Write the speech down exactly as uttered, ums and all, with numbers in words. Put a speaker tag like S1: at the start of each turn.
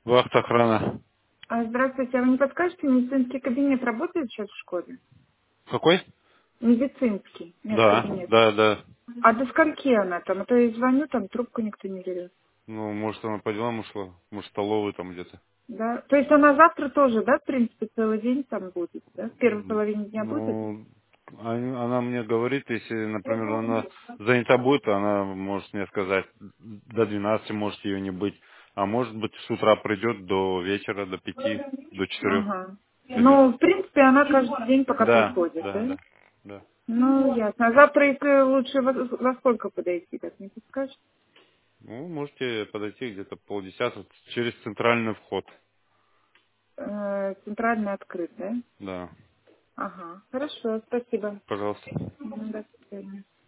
S1: Вахта охрана.
S2: А, Здравствуйте, а вы не подскажете, медицинский кабинет работает сейчас в школе?
S1: Какой?
S2: Медицинский
S1: Да,
S2: медкабинет.
S1: да, да.
S2: А до скольки она там? А то я звоню, там трубку никто не берет.
S1: Ну, может, она по делам ушла. Может, в столовой там где-то.
S2: Да? То есть она завтра тоже, да, в принципе, целый день там будет, да? В первой
S1: М,
S2: половине дня будет?
S1: Ну, они- она мне говорит, если, например, она занята будет, она может мне сказать, до двенадцати может ее не быть. А может быть, с утра придет до вечера, до пяти, до четырех
S2: Ага.
S1: придет.
S2: Ну, в принципе, она каждый день пока
S1: Да,
S2: приходит,
S1: да,
S2: да?
S1: да, да.
S2: Ну, ясно. А завтра, если лучше во, во сколько подойти, как мне подскажешь?
S1: Ну, можете подойти где-то полдесятого через центральный вход.
S2: Э, центральный открыт, да?
S1: Да,
S2: Ага. Хорошо, спасибо.
S1: пожалуйста.
S2: Мгм, До свидания.